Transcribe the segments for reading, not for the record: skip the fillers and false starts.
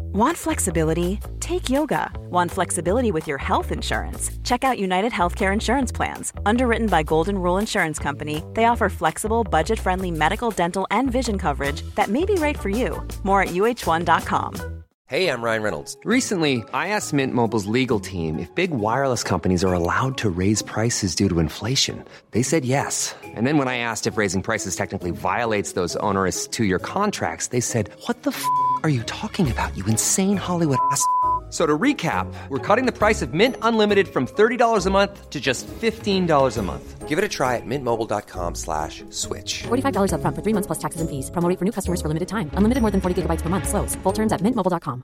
Want flexibility? Take yoga. Want flexibility with your health insurance? Check out United Healthcare Insurance Plans. Underwritten by Golden Rule Insurance Company, they offer flexible, budget-friendly medical, dental, and vision coverage that may be right for you. More at uh1.com. Hey, I'm Ryan Reynolds. Recently, I asked Mint Mobile's legal team if big wireless companies are allowed to raise prices due to inflation. They said yes. And then when I asked if raising prices technically violates those onerous two-year contracts, they said, "What the f*** are you talking about, you insane Hollywood ass?" So to recap, we're cutting the price of Mint Unlimited from $30 a month to just $15 a month. Give it a try at mintmobile.com/switch. $45 up front for 3 months plus taxes and fees. Promo rate for new customers for limited time. Unlimited more than 40 gigabytes per month. Slows full terms at mintmobile.com.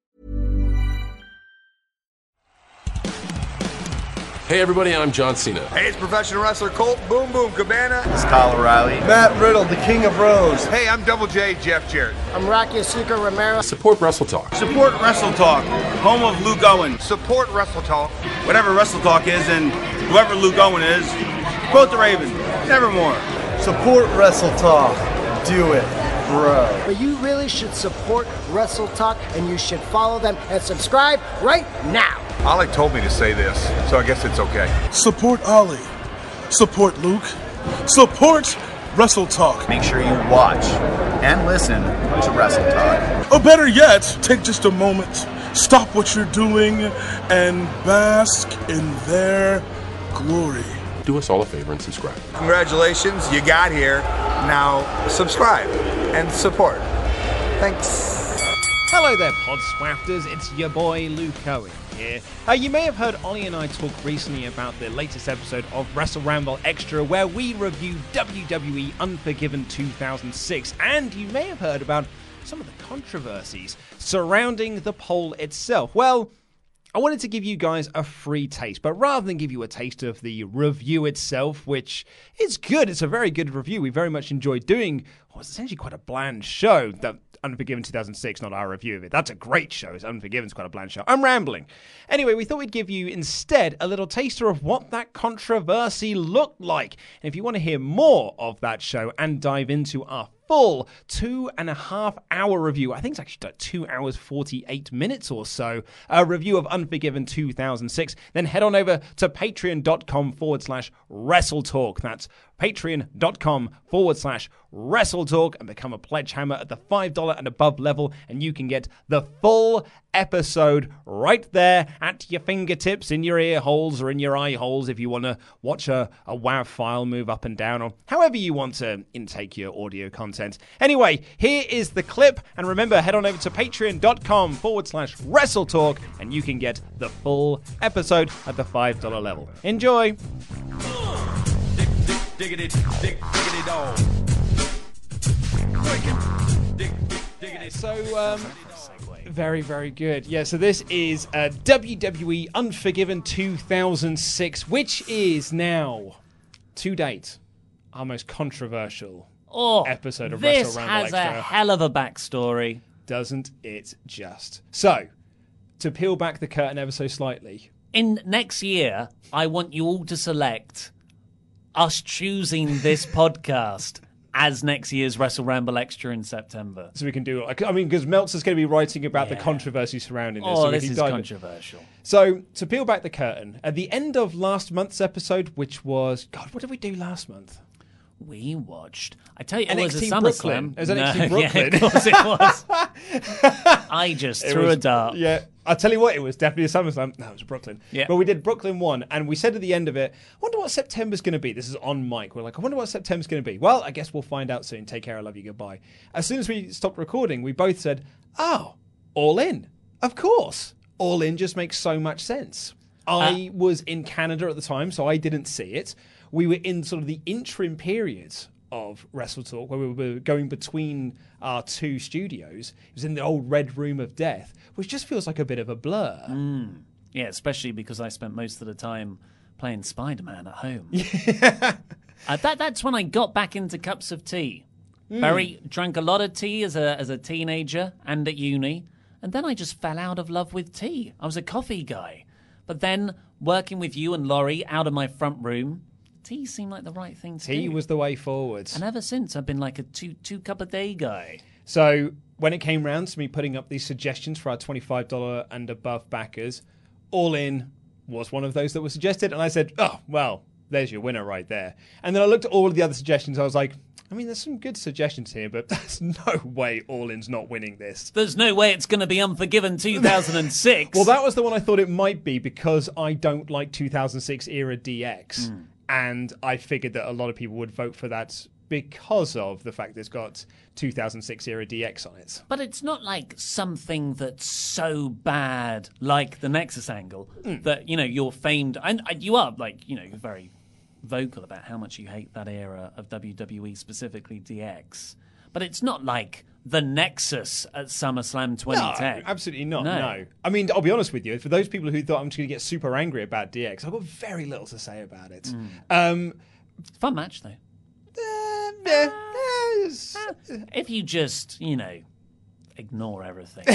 Hey everybody, I'm John Cena. Hey, it's professional wrestler Colt Boom Boom Cabana. It's Kyle O'Reilly. Matt Riddle, the King of Rose. Hey, I'm Double J, Jeff Jarrett. I'm Rocky Azucar Romero. Support Wrestle Talk. Support Wrestle Talk, home of Luke Owen. Support Wrestle Talk. Whatever Wrestle Talk is and whoever Luke Owen is, quote the Raven, nevermore. Support Wrestle Talk. Do it, bro. But you really should support Wrestle Talk, and you should follow them and subscribe right now. Ollie told me to say this, so I guess it's okay. Support Ollie. Support Luke. Support Wrestle Talk. Make sure you watch and listen to Wrestle Talk. Or better yet, take just a moment, stop what you're doing, and bask in their glory. Do us all a favor and subscribe. Congratulations, you got here. Now subscribe and support. Thanks. Hello there, Podswafters. It's your boy Luke Owen here. You may have heard Ollie and I talk recently about the latest episode of Wrestle Ramble Extra, where we review WWE Unforgiven 2006, and you may have heard about some of the controversies surrounding the poll itself. Well, I wanted to give you guys a free taste, but rather than give you a taste of the review itself, which is good, it's a very good review. We very much enjoyed doing what's essentially quite a bland show. The Unforgiven 2006, not our review of it. That's a great show. Unforgiven's quite a bland show. I'm rambling. Anyway, we thought we'd give you instead a little taster of what that controversy looked like. And if you want to hear more of that show and dive into our full 2.5 hour review, I think it's actually like 2 hours 48 minutes or so, a review of Unforgiven 2006, then head on over to patreon.com/WrestleTalk. That's patreon.com/WrestleTalk and become a pledge hammer at the $5 and above level, and you can get the full episode right there at your fingertips, in your ear holes or in your eye holes if you want to watch a WAV file move up and down, or however you want to intake your audio content. Anyway, here is the clip, and remember, head on over to patreon.com/WrestleTalk and you can get the full episode at the $5 level. Enjoy! Diggity dog. So, very, very good. Yeah, so this is WWE Unforgiven 2006, which is now, to date, our most controversial episode of Wrestle Ramble Extra. This has a hell of a backstory. Doesn't it just? So, to peel back the curtain ever so slightly. In next year, I want you all to select us choosing this podcast as next year's Wrestle Ramble Extra in September. So we can do, because Meltzer's going to be writing about the controversy surrounding this. So this is controversial. So, to peel back the curtain, at the end of last month's episode, which was, God, what did we do last month? We watched, I tell you, it was a SummerSlam. It was NXT Brooklyn. Yeah, of course it was. I just threw a dart. Yeah, I'll tell you what, it was definitely a SummerSlam. No, it was Brooklyn. Yeah. But we did Brooklyn 1, and we said at the end of it, I wonder what September's going to be. This is on mic. We're like, I wonder what September's going to be. Well, I guess we'll find out soon. Take care, I love you, goodbye. As soon as we stopped recording, we both said, oh, All In. Of course. All In just makes so much sense. I was in Canada at the time, so I didn't see it. We were in sort of the interim periods of Wrestle Talk, where we were going between our two studios. It was in the old Red Room of Death, which just feels like a bit of a blur. Yeah, especially because I spent most of the time playing Spider-Man at home. That's when I got back into cups of tea. Drank a lot of tea as a teenager and at uni, and then I just fell out of love with tea. I was a coffee guy. But then, working with you and Laurie out of my front room, tea seemed like the right thing to do. Tea was the way forwards. And ever since, I've been like a two cup a day guy. So when it came round to me putting up these suggestions for our $25 and above backers, All In was one of those that was suggested. And I said, oh, well, there's your winner right there. And then I looked at all of the other suggestions. I was like, I mean, there's some good suggestions here, but there's no way All In's not winning this. There's no way it's going to be Unforgiven 2006. Well, that was the one I thought it might be because I don't like 2006 era DX. And I figured that a lot of people would vote for that because of the fact that it's got 2006 era DX on it. But it's not like something that's so bad like the Nexus angle that, you're famed. And you are, very vocal about how much you hate that era of WWE, specifically DX. But it's not like the Nexus at SummerSlam 2010. No, absolutely not, no. I mean, I'll be honest with you. For those people who thought I'm just going to get super angry about DX, I've got very little to say about it. Fun match, though. If you just, ignore everything.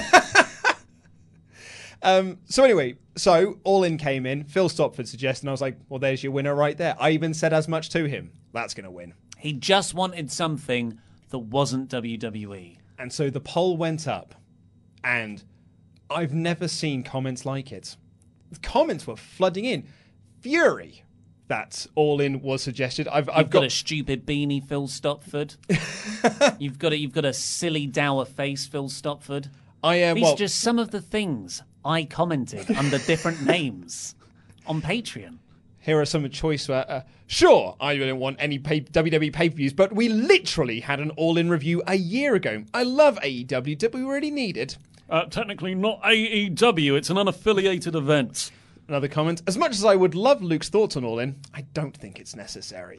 So anyway, All In came in. Phil Stopford suggested, and I was like, well, there's your winner right there. I even said as much to him. That's going to win. He just wanted something that wasn't WWE. And so the poll went up, and I've never seen comments like it. The comments were flooding in. Fury that All In was suggested. I've got a stupid beanie, Phil Stopford. You've got a silly dour face, Phil Stopford. These are just some of the things I commented under different names on Patreon. Here are some choice. Sure, I didn't want any WWE pay-per-views, but we literally had an All In review a year ago. I love AEW. Did we really need it? Technically not AEW. It's an unaffiliated event. Another comment. As much as I would love Luke's thoughts on All In, I don't think it's necessary.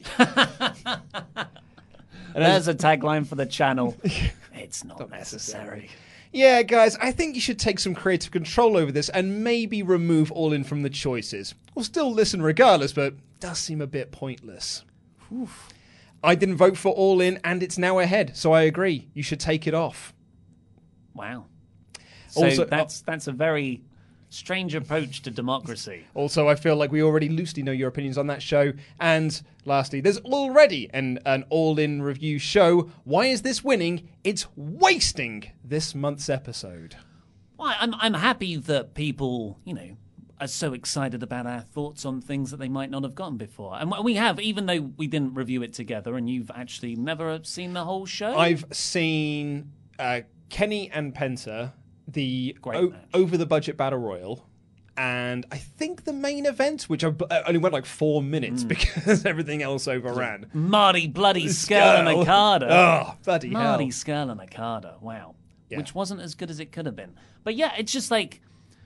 There's a tagline for the channel. It's not necessary. Yeah, guys, I think you should take some creative control over this and maybe remove All In from the choices. We'll still listen regardless, but it does seem a bit pointless. Oof. I didn't vote for All In, and it's now ahead, so I agree. You should take it off. Wow. So also, that's a very strange approach to democracy. Also, I feel like we already loosely know your opinions on that show. And lastly, there's already an All In review show. Why is this winning? It's wasting this month's episode. Well, I'm happy that people, are so excited about our thoughts on things that they might not have gotten before. And we have, even though we didn't review it together, and you've actually never seen the whole show? I've seen Kenny and Penta, the over-the-budget Battle Royal, and I think the main event, which only went like 4 minutes because everything else overran. Marty bloody Skrull and Okada. Oh, bloody Marty hell. Skrull and Okada. Wow. Yeah. Which wasn't as good as it could have been. But yeah, it's just like,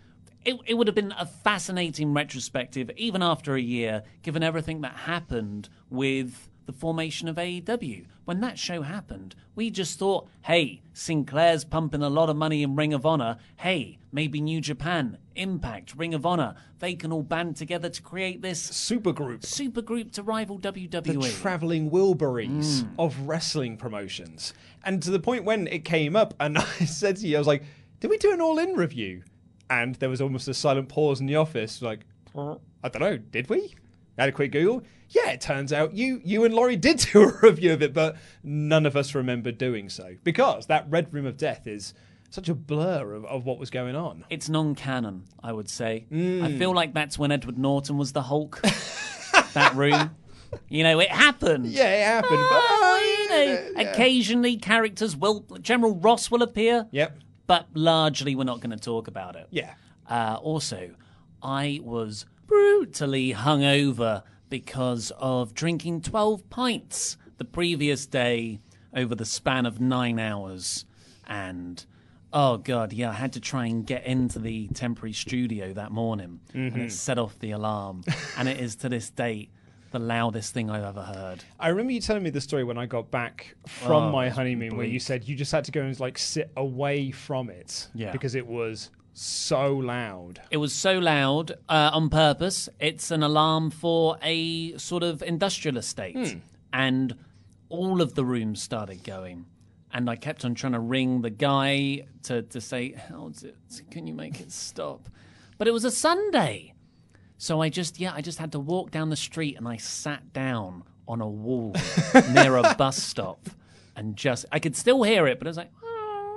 it would have been a fascinating retrospective, even after a year, given everything that happened with the formation of AEW. When that show happened, we just thought, hey, Sinclair's pumping a lot of money in Ring of Honor. Hey, maybe New Japan, Impact, Ring of Honor, they can all band together to create this supergroup to rival WWE. The travelling Wilburys of wrestling promotions. And to the point when it came up, and I said to you, I was like, did we do an All In review? And there was almost a silent pause in the office, like, I don't know, did we? I had a quick Google. Yeah, it turns out you and Laurie did do a review of it, but none of us remember doing so. Because that Red Room of Death is such a blur of what was going on. It's non-canon, I would say. I feel like that's when Edward Norton was the Hulk. That room. It happened. Yeah, it happened. But, occasionally characters General Ross will appear. Yep. But largely we're not going to talk about it. Yeah. Also, I was brutally hungover because of drinking 12 pints the previous day over the span of 9 hours. And, oh God, yeah, I had to try and get into the temporary studio that morning. And it set off the alarm. And it is, to this date, the loudest thing I've ever heard. I remember you telling me the story when I got back from my honeymoon, where you said you just had to go and sit away from it because it was so loud. It was so loud on purpose. It's an alarm for a sort of industrial estate. And all of the rooms started going. And I kept on trying to ring the guy to say, can you make it stop? But it was a Sunday. So I just had to walk down the street, and I sat down on a wall near a bus stop. And I could still hear it, but I was like,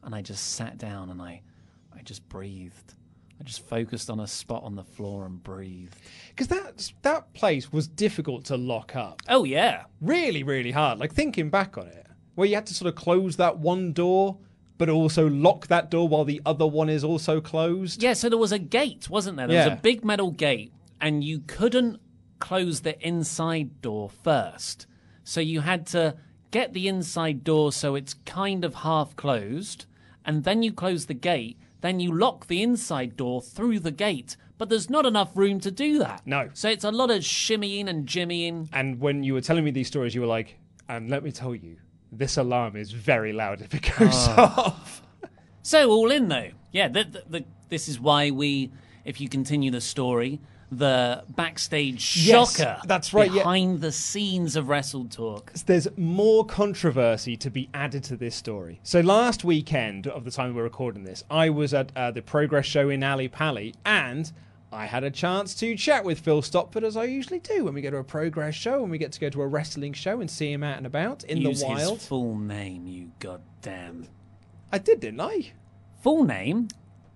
and I just sat down and I just breathed. I just focused on a spot on the floor and breathed. Because that place was difficult to lock up. Oh, yeah. Really, really hard. Like, thinking back on it, where you had to sort of close that one door, but also lock that door while the other one is also closed. Yeah, so there was a gate, wasn't there? There was a big metal gate, and you couldn't close the inside door first. So you had to get the inside door so it's kind of half closed, and then you close the gate. Then you lock the inside door through the gate, but there's not enough room to do that. No. So it's a lot of shimmying and jimmying. And when you were telling me these stories, you were like, and let me tell you, this alarm is very loud if it goes off. So all in, though. Yeah, this is why if you continue the story, the backstage shocker that's right, behind the scenes of Wrestle Talk. There's more controversy to be added to this story. So last weekend of the time we're recording this, I was at the Progress show in Ali Pali, and I had a chance to chat with Phil Stopford, as I usually do when we go to a Progress show, and we get to go to a wrestling show and see him out and about in the wild. Use his full name, you goddamn. I did, didn't I? Full name?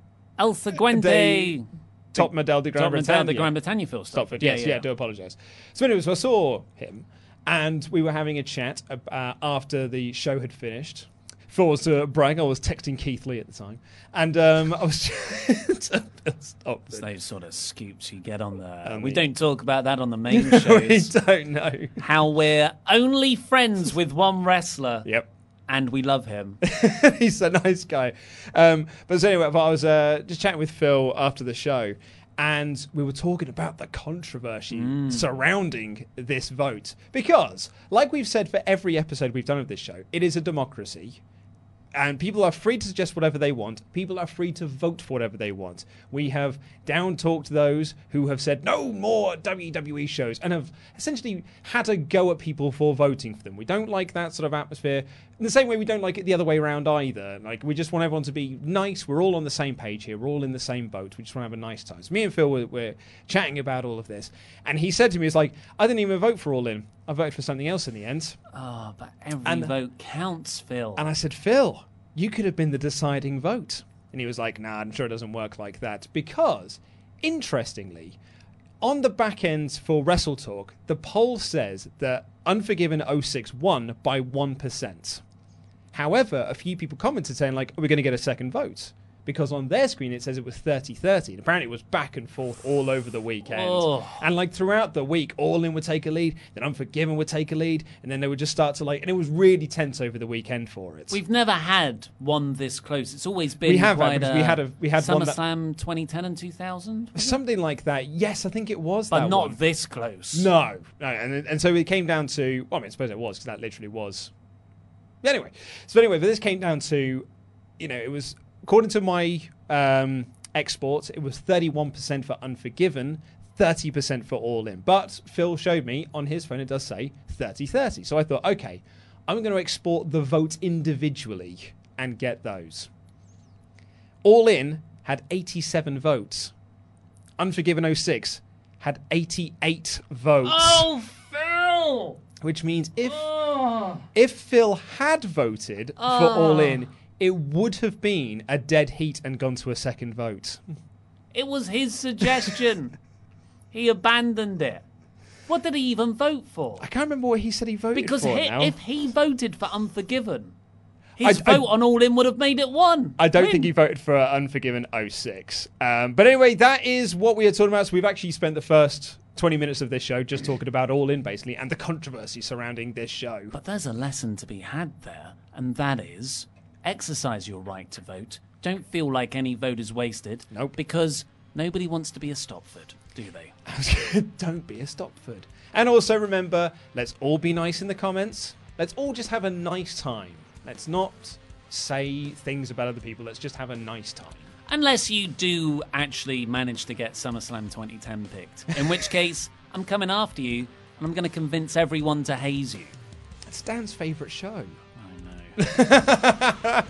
El Seguente... Top Model de Gran Bretagne, Phil Stopford. Yes, I do apologise. So anyway, so I saw him, and we were having a chat after the show had finished. Phil was bragging. I was texting Keith Lee at the time, and I was Stopford. It's those sort of scoops you get on the... we don't talk about that on the main shows. We don't know. How we're only friends with one wrestler. Yep. And we love him. He's a nice guy. But so anyway, I was just chatting with Phil after the show, and we were talking about the controversy surrounding this vote. Because, like we've said for every episode we've done of this show, it is a democracy. And people are free to suggest whatever they want. People are free to vote for whatever they want. We have down-talked those who have said no more WWE shows and have essentially had a go at people for voting for them. We don't like that sort of atmosphere. In the same way we don't like it the other way around either. Like, we just want everyone to be nice. We're all on the same page here. We're all in the same boat. We just want to have a nice time. So me and Phil were chatting about all of this. And he said to me, it's like, I didn't even vote for All In. I voted for something else in the end. Oh, but every vote counts, Phil. And I said, Phil, you could have been the deciding vote. And he was like, nah, I'm sure it doesn't work like that. Because, interestingly, on the back end for Wrestle Talk, the poll says that Unforgiven 06 won by 1%. However, a few people commented saying, like, are we going to get a second vote? Because on their screen it says it was 30-30. And apparently it was back and forth all over the weekend. Oh. And like throughout the week, All In would take a lead, then Unforgiven would take a lead, and then they would just start to and it was really tense over the weekend for it. We've never had one this close. It's always been we had SummerSlam 2010 and 2000? Something like that. Yes, I think it was but that not one. this close. No. And so it came down to, well, I mean, I suppose it was, because that literally was. Anyway, but this came down to, it was... According to my exports, it was 31% for Unforgiven, 30% for All In. But Phil showed me on his phone, it does say 30-30. So I thought, okay, I'm going to export the vote individually and get those. All In had 87 votes. Unforgiven 06 had 88 votes. Oh, Phil! Which means if Phil had voted for All In, it would have been a dead heat and gone to a second vote. It was his suggestion. He abandoned it. What did he even vote for? I can't remember what he said he voted because for now. If he voted for Unforgiven, his vote on All In would have made it one. I don't think he voted for Unforgiven 06. But anyway, that is what we are talking about. So we've actually spent the first 20 minutes of this show just talking about All In, basically, and the controversy surrounding this show. But there's a lesson to be had there, and that is... exercise your right to vote. Don't feel like any vote is wasted. Nope. Because nobody wants to be a Stopford, do they? Don't be a Stopford. And also remember, let's all be nice in the comments. Let's all just have a nice time. Let's not say things about other people. Let's just have a nice time. Unless you do actually manage to get SummerSlam 2010 picked. In which case, I'm coming after you, and I'm going to convince everyone to haze you. It's Dan's favourite show. I know.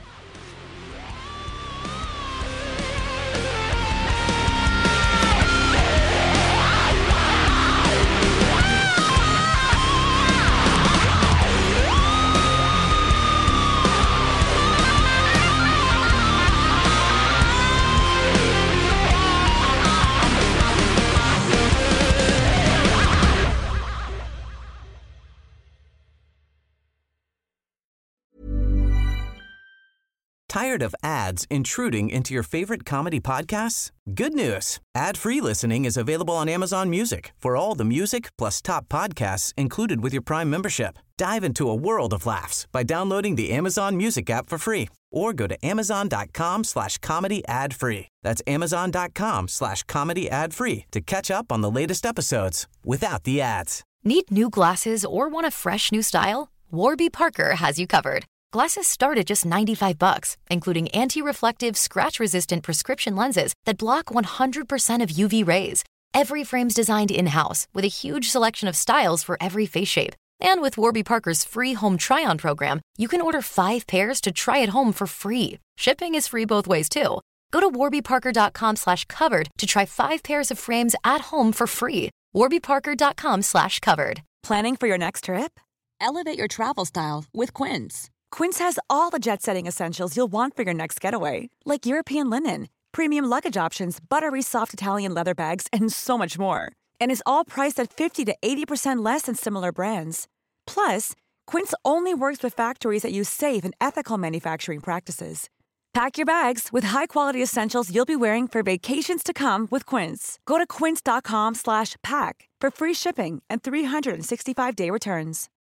Tired of ads intruding into your favorite comedy podcasts? Good news. Ad-free listening is available on Amazon Music for all the music plus top podcasts included with your Prime membership. Dive into a world of laughs by downloading the Amazon Music app for free or go to amazon.com/comedy ad-free. That's amazon.com/comedy ad-free to catch up on the latest episodes without the ads. Need new glasses or want a fresh new style? Warby Parker has you covered. Glasses start at just $95, including anti-reflective, scratch-resistant prescription lenses that block 100% of UV rays. Every frame's designed in-house with a huge selection of styles for every face shape. And with Warby Parker's free home try-on program, you can order 5 pairs to try at home for free. Shipping is free both ways, too. Go to warbyparker.com/covered to try 5 pairs of frames at home for free. warbyparker.com/covered. Planning for your next trip? Elevate your travel style with Quince. Quince has all the jet-setting essentials you'll want for your next getaway, like European linen, premium luggage options, buttery soft Italian leather bags, and so much more. And is all priced at 50 to 80% less than similar brands. Plus, Quince only works with factories that use safe and ethical manufacturing practices. Pack your bags with high-quality essentials you'll be wearing for vacations to come with Quince. Go to quince.com/pack for free shipping and 365-day returns.